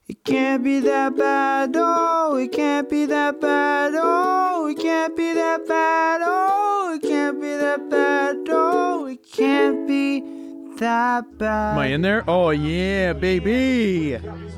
It can't be that bad, oh, it can't be that bad, oh, it can't be that bad, oh, it can't be that bad, oh, it can't be that bad. Am I in there? Oh, yeah, baby.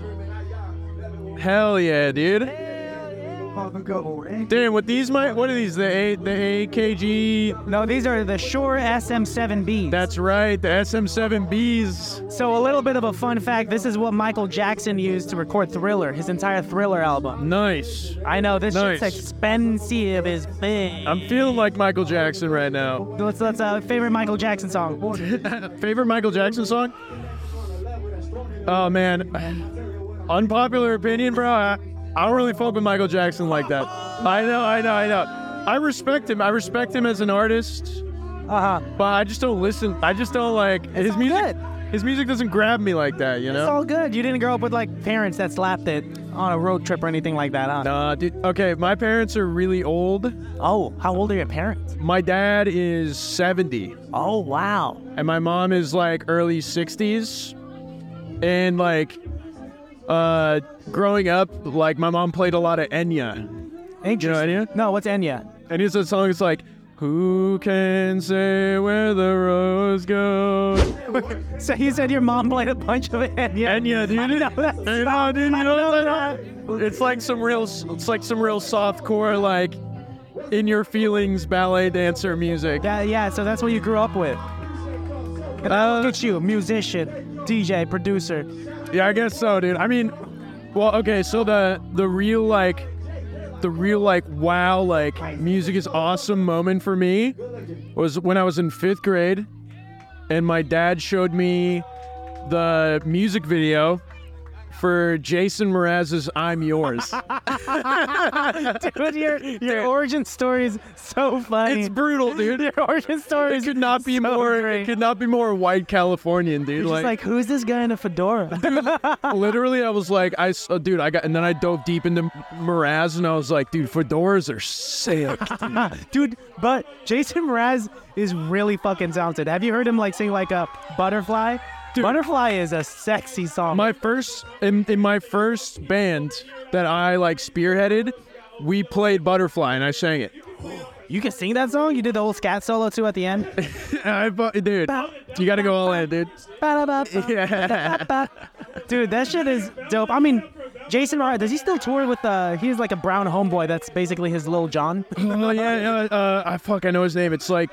Hell yeah, dude. Damn, what are these? The AKG? No, these are the Shure SM7Bs. That's right, the SM7Bs. So a little bit of a fun fact, this is what Michael Jackson used to record Thriller, his entire Thriller album. Nice. I know, this Nice. shit's expensive as big. I'm feeling like Michael Jackson right now. Let's favorite Michael Jackson song. Favorite Michael Jackson song? Oh, man. Unpopular opinion, bro. I don't really fuck with Michael Jackson like that. I know. I respect him. I respect him as an artist. But I just don't listen. I just don't like his music. Good. His music doesn't grab me like that, you know? It's all good. You didn't grow up with like parents that slapped it on a road trip or anything like that, huh? Nah, dude. Okay, my parents are really old. Oh, how old are your parents? My dad is 70. Oh, wow. And my mom is like early 60s. And like, growing up, like my mom played a lot of Enya. Interesting. You know Enya? No, what's Enya? And it's a song. It's like, who can say where the rose goes? So you said your mom played a bunch of Enya? Enya, dude. I know that Hey, song. dude, you I know know that? It's like some real softcore, like in your feelings ballet dancer music. Yeah, so that's what you grew up with. And look at you, musician, DJ, producer. Yeah, I guess so, dude. I mean, well, okay, so the real wow, like music is awesome moment for me was when I was in 5th grade and my dad showed me the music video for Jason Mraz's I'm Yours. Dude, your origin story is so funny. It's brutal, dude. Your origin story It could not be so more great. it could not be more white Californian, dude. You're just like, who's this guy in a fedora? Literally, I was like, and then I dove deep into Mraz, and I was like, dude, fedoras are sick. Dude, but Jason Mraz is really fucking talented. Have you heard him like sing like a Butterfly? Dude. Butterfly is a sexy song. In my first band that I like spearheaded, we played Butterfly, and I sang it. You can sing that song? You did the whole scat solo too at the end? Dude, you gotta go all in, dude. Yeah. Dude, that shit is dope. I mean, Jason Mraz, does he still tour with he's like a brown homeboy that's basically his Lil Jon? Oh yeah, I know his name. It's like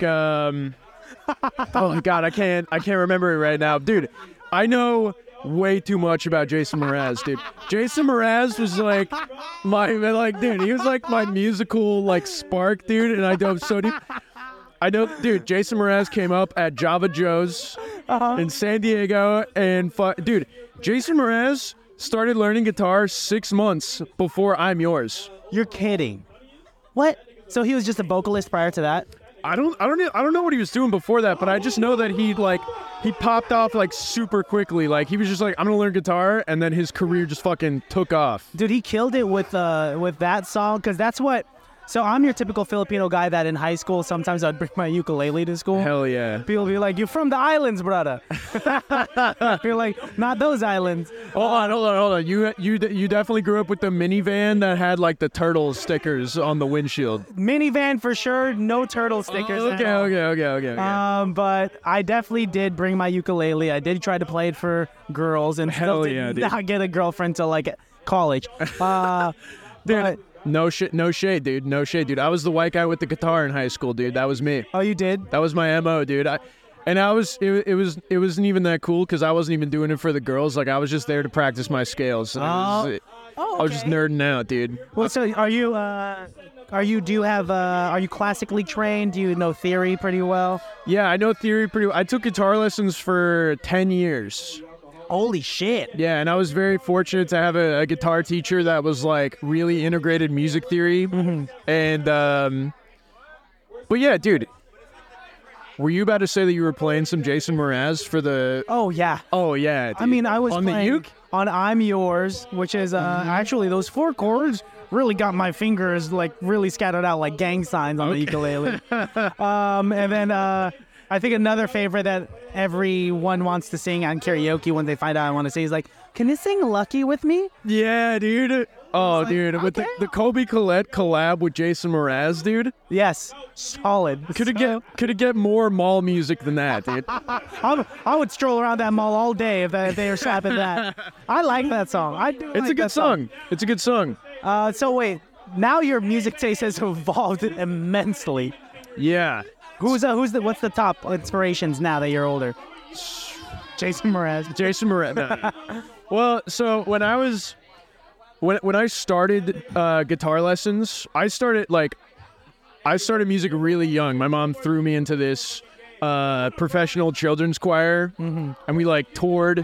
oh my god, I can't remember it right now. Dude, I know way too much about Jason Mraz, dude. Jason Mraz was like he was like my musical like spark, dude, and I dove so deep. I know, dude, Jason Mraz came up at Java Joe's in San Diego, and dude, Jason Mraz started learning guitar 6 months before I'm Yours. You're kidding. What? So he was just a vocalist prior to that? I don't know what he was doing before that, but I just know that he popped off like super quickly. Like he was just like, I'm gonna learn guitar, and then his career just fucking took off. Dude, he killed it with that song, because that's what. So I'm your typical Filipino guy that in high school sometimes I'd bring my ukulele to school. Hell yeah. People be like, "You're from the islands, brother." You're like, "Not those islands." Hold on. You definitely grew up with the minivan that had like the turtle stickers on the windshield. Minivan for sure, no turtle stickers. Okay. But I definitely did bring my ukulele. I did try to play it for girls, and Hell still yeah, did dude. not get a girlfriend till like college. But, No shade, dude. No shade, dude. I was the white guy with the guitar in high school, dude. That was me. oh, you did? That was my MO, dude. It wasn't even that cool because I wasn't even doing it for the girls. Like I was just there to practice my scales. And I was just nerding out, dude. Well, so are you classically trained? Do you know theory pretty well? Yeah, I know theory pretty well. I took guitar lessons for 10 years. Holy shit. Yeah, and I was very fortunate to have a guitar teacher that was like really integrated music theory. Mm-hmm. And, but yeah, dude, were you about to say that you were playing some Jason Mraz for the... Oh, yeah. Oh, yeah, dude. I mean, I was on the playing uke? on I'm Yours, which is actually those 4 chords really got my fingers like really scattered out like gang signs on the ukulele. And then I think another favorite that everyone wants to sing on karaoke when they find out I want to sing is like, can you sing Lucky with me? Yeah, dude. Oh, dude, with the Kobe Collette collab with Jason Mraz, dude. Yes, solid. Could it get more mall music than that, dude? I would stroll around that mall all day if they were slapping that. I like that song. I do. It's a good song. It's a good song. So wait, now your music taste has evolved immensely. Yeah. What's the top inspirations now that you're older? Jason Mraz. Jason Mraz. No. Well, so when I started guitar lessons, I started music really young. My mom threw me into this professional children's choir, and we like toured.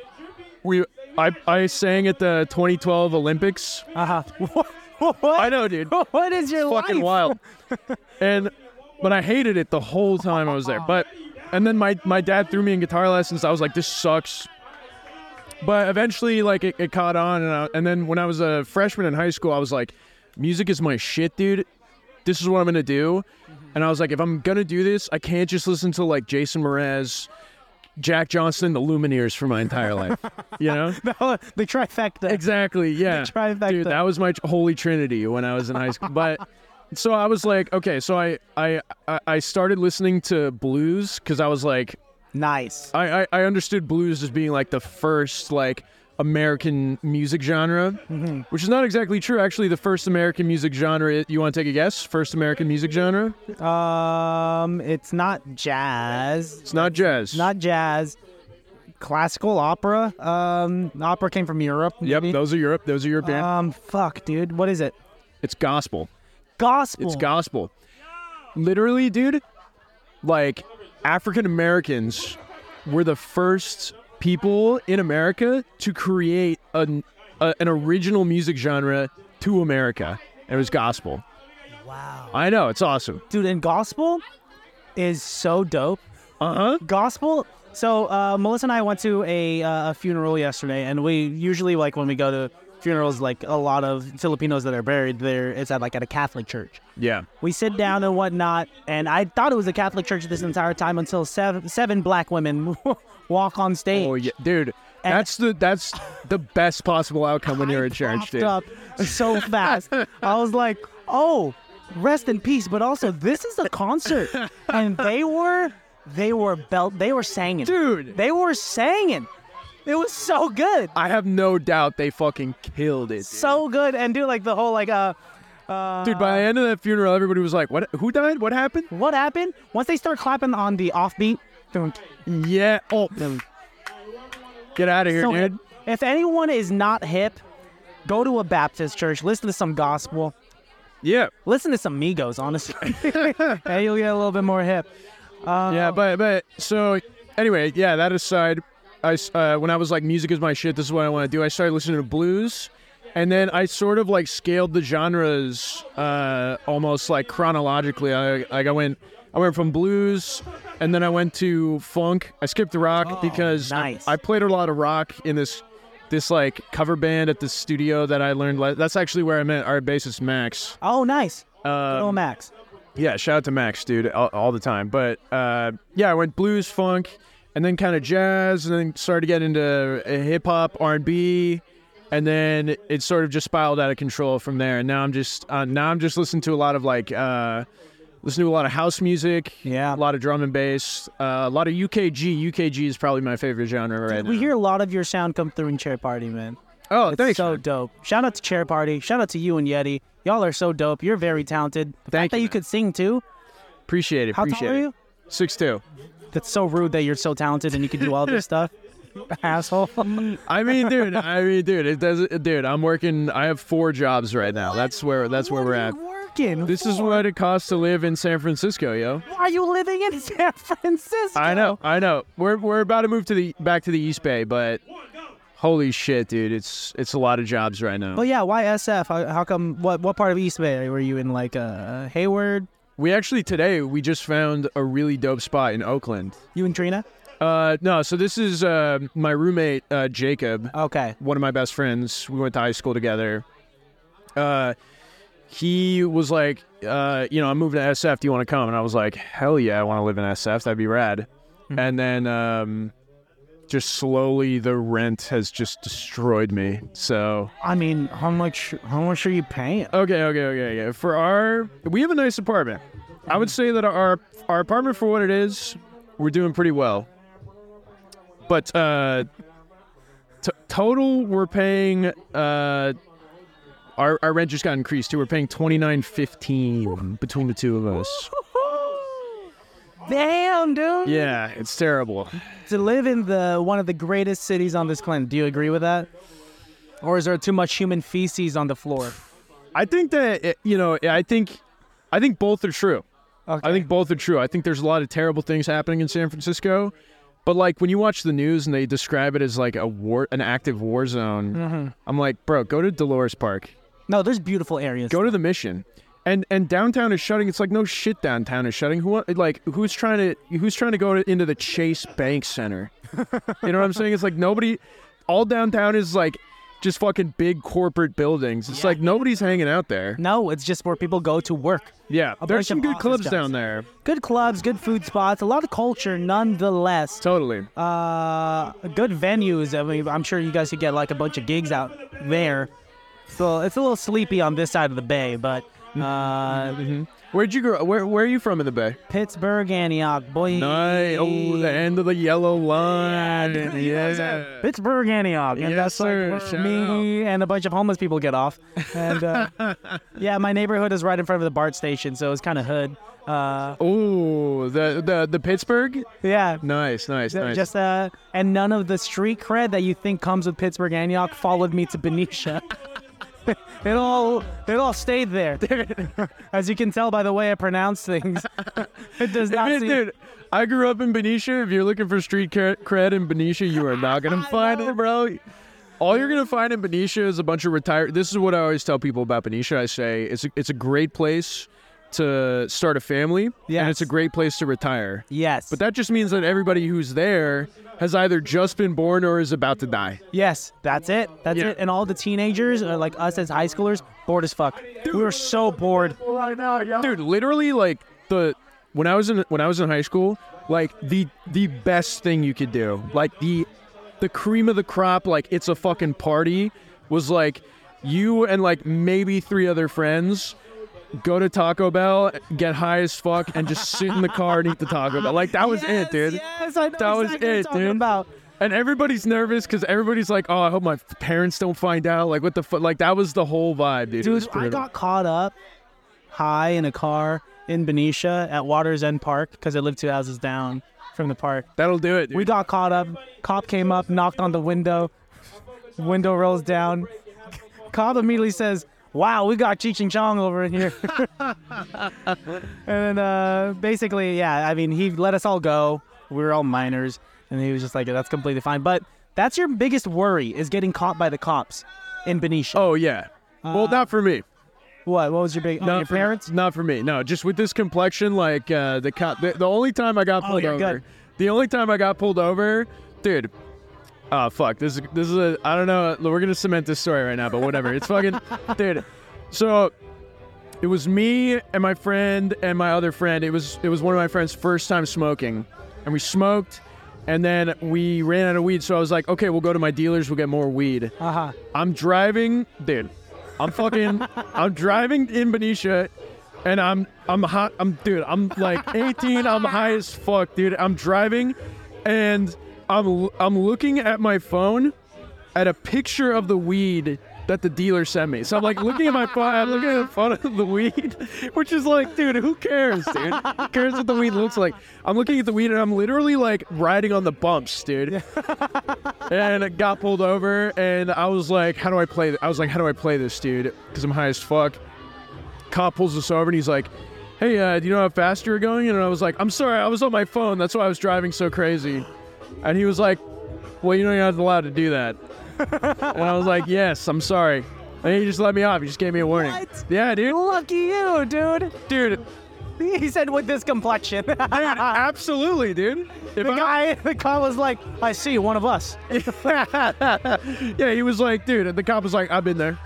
I sang at the 2012 Olympics. What? I know, dude. What is your life? Fucking wild. But I hated it the whole time I was there. And then my dad threw me in guitar lessons. I was like, this sucks. But eventually, like, it caught on. And then when I was a freshman in high school, I was like, music is my shit, dude. This is what I'm going to do. And I was like, if I'm going to do this, I can't just listen to, like, Jason Mraz, Jack Johnson, the Lumineers for my entire life. You know? The trifecta. Exactly, yeah. The trifecta. Dude, that was my holy trinity when I was in high school. But so I was like, okay, so I started listening to blues because I was like, nice. I understood blues as being like the first like American music genre, which is not exactly true. Actually, the first American music genre, you want to take a guess? First American music genre? It's not jazz. It's not jazz. Not jazz. Classical opera. Opera came from Europe. Maybe. Yep, those are European. Fuck, dude. What is it? It's gospel. Gospel. It's gospel. Literally, dude, like African Americans were the first people in America to create an original music genre to America. And it was gospel. Wow. I know, it's awesome. Dude, and gospel is so dope. Gospel. So Melissa and I went to a funeral yesterday, and we usually, like, when we go to funerals, like a lot of Filipinos that are buried there, it's at a Catholic church. Yeah. We sit down and whatnot, and I thought it was a Catholic church this entire time until seven black women walk on stage. Oh yeah, dude. That's the best possible outcome when you're in church, dude. Up so fast. I was like, oh, rest in peace. But also, this is a concert, and they were singing, dude. They were singing. It was so good. I have no doubt they fucking killed it. Dude. So good, and dude, like the whole like dude, by the end of that funeral, everybody was like, "What? Who died? What happened? What happened?" Once they start clapping on the offbeat, yeah. Oh, get out of here, dude. Hip. If anyone is not hip, go to a Baptist church, listen to some gospel. Yeah. Listen to some Migos, honestly. Hey, you'll get a little bit more hip. Yeah, but so anyway, yeah. That aside. When I was like, music is my shit, this is what I want to do, I started listening to blues, and then I sort of like scaled the genres almost like chronologically. I went from blues, and then I went to funk. I skipped the rock because nice. I played a lot of rock in this like cover band at the studio that I learned. That's actually where I met our bassist Max. Oh, nice. Good Max. Yeah, shout out to Max, dude, all the time. But yeah, I went blues, funk, and then kind of jazz, and then started to get into hip-hop, R&B, and then it sort of just spiraled out of control from there. And now I'm just listening to a lot of house music, yeah, a lot of drum and bass, a lot of UKG. UKG is probably my favorite genre right now. We hear a lot of your sound come through in Chair Party, man. Oh, it's thanks. So dope. Shout out to Chair Party. Shout out to you and Yeti. Y'all are so dope. You're very talented. The fact that you could sing too. Appreciate it. How tall are you? 6'2". That's so rude that you're so talented and you can do all this stuff. Asshole. I mean, dude, it does, dude. I'm working. I have 4 jobs right now. That's where we're at. This is what it costs to live in San Francisco, yo. Why are you living in San Francisco? I know. We're about to move back to the East Bay, but holy shit, dude, it's a lot of jobs right now. Well, yeah. Why SF? How come? What part of East Bay were you in? Like Hayward? We just found a really dope spot in Oakland. You and Trina? No, so this is my roommate, Jacob. Okay. One of my best friends. We went to high school together. he was like, I'm moving to SF. Do you want to come? And I was like, hell yeah, I want to live in SF. That'd be rad. Mm-hmm. And then just slowly the rent has just destroyed me. So I mean, how much are you paying? okay. We have a nice apartment. I would say that our apartment, for what it is, we're doing pretty well. But total, we're paying. Our rent just got increased too. We're paying $29.15 between the two of us. Damn, dude. Yeah, it's terrible. To live in one of the greatest cities on this planet, do you agree with that? Or is there too much human feces on the floor? I think that I think both are true. Okay. I think both are true. I think there's a lot of terrible things happening in San Francisco, but like when you watch the news and they describe it as like an active war zone, I'm like, bro, go to Dolores Park. No, there's beautiful areas. Go to the Mission. And downtown is shutting. It's like no shit. Downtown is shutting. Who's trying to go into the Chase Bank Center? You know what I'm saying? It's like nobody. All downtown is like just fucking big corporate buildings. It's like nobody's hanging out there. No, it's just where people go to work. Yeah, there's some good clubs down there. Good clubs, good food spots, a lot of culture, nonetheless. Totally. Good venues. I mean, I'm sure you guys could get like a bunch of gigs out there. So it's a little sleepy on this side of the bay, but. Where'd you grow? Where are you from in the Bay? Pittsburgh, Antioch, boy. Nice. Oh, the end of the yellow line. Yeah. Pittsburgh, Antioch. And Yes, that's sir. like where Shout me and a bunch of homeless people get off. And yeah, my neighborhood is right in front of the BART station, so it's kind of hood. Oh, the Pittsburgh? Yeah. Nice. Just and none of the street cred that you think comes with Pittsburgh, Antioch followed me to Benicia. It all stayed there. As you can tell by the way I pronounce things, it does not seem... Dude, I grew up in Benicia. If you're looking for street cred in Benicia, you are not going to find it, bro. All you're going to find in Benicia is a bunch of retired... This is what I always tell people about Benicia. I say it's a great place to start a family, and it's a great place to retire. Yes. But that just means that everybody who's there has either just been born or is about to die. Yes, that's it. That's it. And all the teenagers, like us as high schoolers, bored as fuck. Dude. We were so bored. Dude, literally, like when I was in high school, like the best thing you could do, like the cream of the crop, like it's a fucking party, was like you and like maybe 3 other friends go to Taco Bell, get high as fuck, and just sit in the car and eat the Taco Bell. Like, that was it, dude. Yes, I know that was exactly it, what you're dude. about. And everybody's nervous because everybody's like, oh, I hope my parents don't find out. Like, what the fuck? Like, that was the whole vibe, dude. Dude, I got caught up high in a car in Benicia at Waters End Park because I lived 2 houses down from the park. That'll do it, dude. We got caught up. Cop came up, knocked on the window. Window rolls down. Cop immediately says, wow, we got Cheech and Chong over in here. And then basically, yeah, I mean, he let us all go. We were all minors. And he was just like, that's completely fine. But that's your biggest worry, is getting caught by the cops in Benicia. Oh, yeah. Well, not for me. What was your big... your parents? Not for me. No, just with this complexion, like, the cop... The only time I got pulled over... Good. The only time I got pulled over... Dude... Oh, fuck. This is a... I don't know. We're going to cement this story right now, but whatever. It's fucking... Dude. So, it was me and my friend and my other friend. It was one of my friend's first time smoking. And we smoked, and then we ran out of weed. So I was like, okay, we'll go to my dealer's. We'll get more weed. Uh-huh. I'm driving... Dude. I'm driving in Benicia, and I'm hot. I'm like 18. I'm high as fuck, dude. I'm driving, and I'm looking at my phone at a picture of the weed that the dealer sent me. So I'm like looking at my phone. I'm looking at the photo of the weed, which is like, dude, who cares, dude? Who cares what the weed looks like? I'm looking at the weed, and I'm literally like riding on the bumps, dude. And it got pulled over, and I was like, how do I play this, dude? Because I'm high as fuck. Cop pulls us over, and he's like, hey, do you know how fast you're going? And I was like, I'm sorry, I was on my phone. That's why I was driving so crazy. And he was like, well, you're not allowed to do that. And I was like, yes, I'm sorry. And he just let me off. He just gave me a warning. What? Yeah, dude. Lucky you, dude. Dude. He said with this complexion. Dude, absolutely, dude. The cop was like, I see, one of us. Yeah, he was like, dude, and the cop was like, I've been there.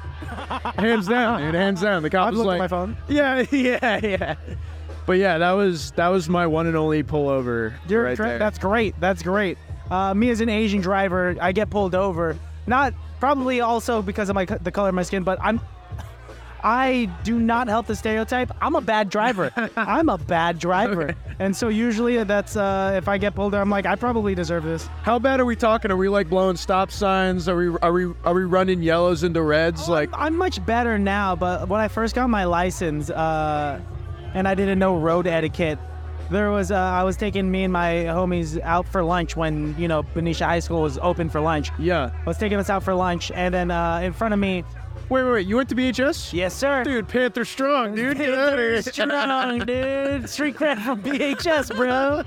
Hands down, dude. Hands down. The cop I've was looked like, at my phone. yeah. But yeah, that was my one and only pullover. Right there. That's great. That's great. Me as an Asian driver, I get pulled over. Not probably also because of the color of my skin, but I do not help the stereotype. I'm a bad driver. I'm a bad driver. Okay. And so usually that's if I get pulled over, I'm like, I probably deserve this. How bad are we talking? Are we like blowing stop signs? Are we running yellows into reds? Like, I'm much better now, but when I first got my license, and I didn't know road etiquette, there was I was taking me and my homies out for lunch when Benicia High School was open for lunch. yeah. I was taking us out for lunch, and then in front of me, Wait. You went to BHS? yes sir. Dude, Panther strong, dude. Get out of here. Strong, dude. Street cred from BHS, bro.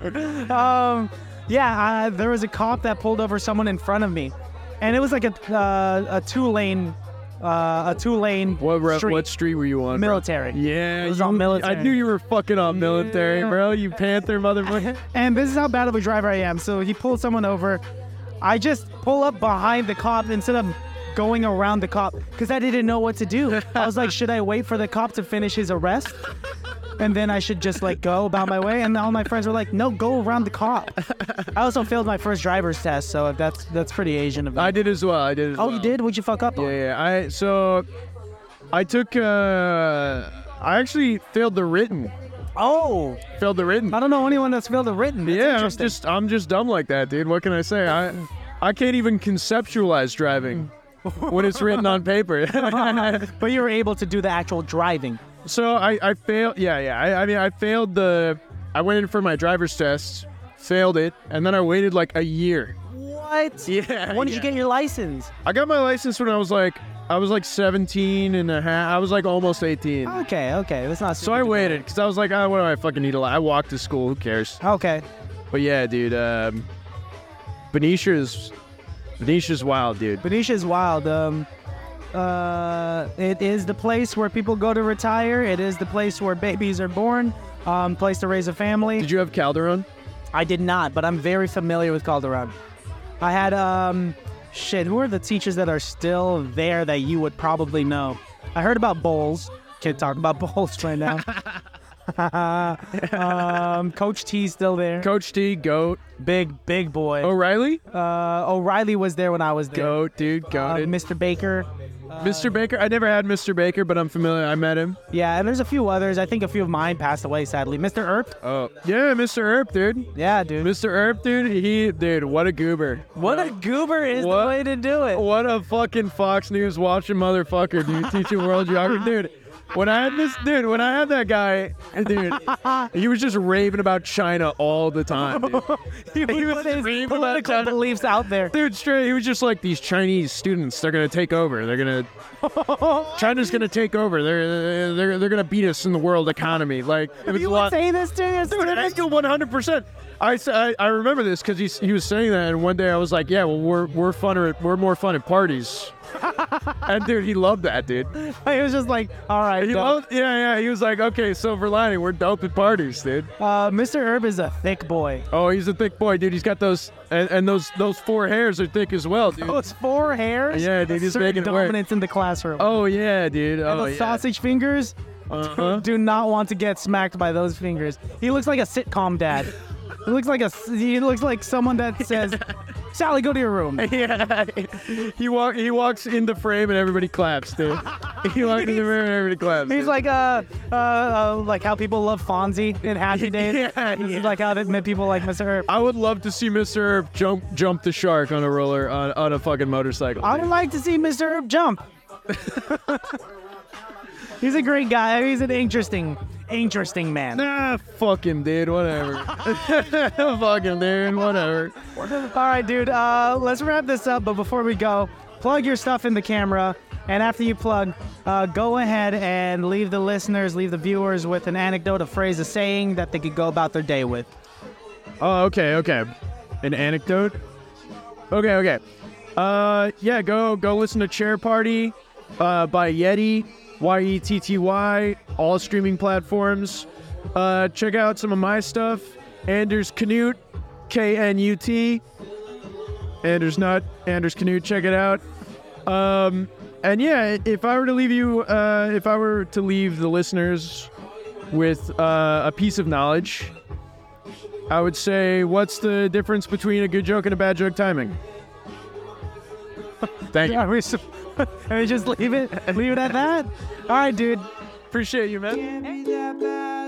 There was a cop that pulled over someone in front of me, and it was like a two-lane street. What street were you on? bro? Military. Yeah, It was on military. I knew you were fucking on military, bro. You Panther motherfucker. And this is how bad of a driver I am. So he pulled someone over. I just pull up behind the cop instead of going around the cop because I didn't know what to do. I was like, should I wait for the cop to finish his arrest? And then I should just like go about my way. And all my friends were like, no, go around the cop. I also failed my first driver's test, so that's pretty Asian of me. I did as well. Oh, you did? What'd you fuck up on? Yeah. I took. I actually failed the written. Oh, Failed the written. I don't know anyone that's failed a written. That's Yeah, interesting. I'm just dumb like that, dude. What can I say? I can't even conceptualize driving when it's written on paper. But you were able to do the actual driving. So I failed. Yeah. I failed I went in for my driver's test, failed it, and then I waited like a year. What? Yeah. When did you get your license? I got my license when I was like 17 and a half. I was like almost 18. Okay, that's not. So I waited because I was like, what do I fucking need I walked to school. Who cares? Okay. But yeah, dude. Benicia's wild, dude. Benicia's wild. It is the place where people go to retire. It is the place where babies are born. Place to raise a family. Did you have Calderon? I did not, but I'm very familiar with Calderon. I had who are the teachers that are still there that you would probably know? I heard about Bowles. Can't talk about Bowles right now. Coach T's still there. Coach T, GOAT. Big boy. O'Reilly? O'Reilly was there when I was there. GOAT, dude. GOAT. Mr. Baker. Mr. Baker? I never had Mr. Baker, but I'm familiar. I met him. Yeah, and there's a few others. I think a few of mine passed away, sadly. Mr. Earp? Oh. Yeah, Mr. Earp, dude. Yeah, dude. Mr. Earp, dude, what a goober. What a goober is the way to do it. What a fucking Fox News watching motherfucker, dude. Teaching world geography. Dude, when I had that guy, dude, he was just raving about China all the time, dude. He was his political beliefs out there. Dude, straight, he was just like, these Chinese students, they're gonna take over. China's gonna take over. They're gonna beat us in the world economy. Like, it was You a would lot. say this to your Dude, I students? do 100%. I remember this because he was saying that, and one day I was like, yeah, well, we're more fun at parties. And dude, he loved that, dude. He was just like, all right. He loved, yeah. He was like, okay, silver lining, we're dope at parties, dude. Mr. Herb is a thick boy. Oh, he's a thick boy, dude. He's got those, and those 4 hairs are thick as well, dude. Those 4 hairs? Yeah, dude, he's Certain making it work. dominance in the classroom. Oh yeah, dude. And Oh the yeah. sausage fingers? Uh-huh. Do not want to get smacked by those fingers. He looks like a sitcom dad. He looks like someone that says, Sally, go to your room. Yeah, he walks in the frame and everybody claps, dude. He walks in the room and everybody claps. He's dude. like how people love Fonzie in Happy Days. Yeah, This yeah. is like how people like Mr. Herb. I would love to see Mr. Herb jump the shark on a roller on a fucking motorcycle. I would like to see Mr. Herb jump. He's a great guy. He's an interesting man. Nah, fuck him, dude. Whatever. Fuck him, dude. Whatever. All right, dude. Let's wrap this up. But before we go, plug your stuff in the camera. And after you plug, go ahead and leave the viewers with an anecdote, a phrase, a saying that they could go about their day with. Oh, okay. An anecdote? Okay. Yeah, go listen to Chair Party by Yeti, YETTY, all streaming platforms. Check out some of my stuff. Anders Knut, KNUT. Anders Knut, Anders Knut, check it out. And yeah, if I were to leave the listeners with a piece of knowledge, I would say, what's the difference between a good joke and a bad joke timing? Thank you. Are we just leave it at that? All right, dude. Appreciate you, man. Can't be that bad.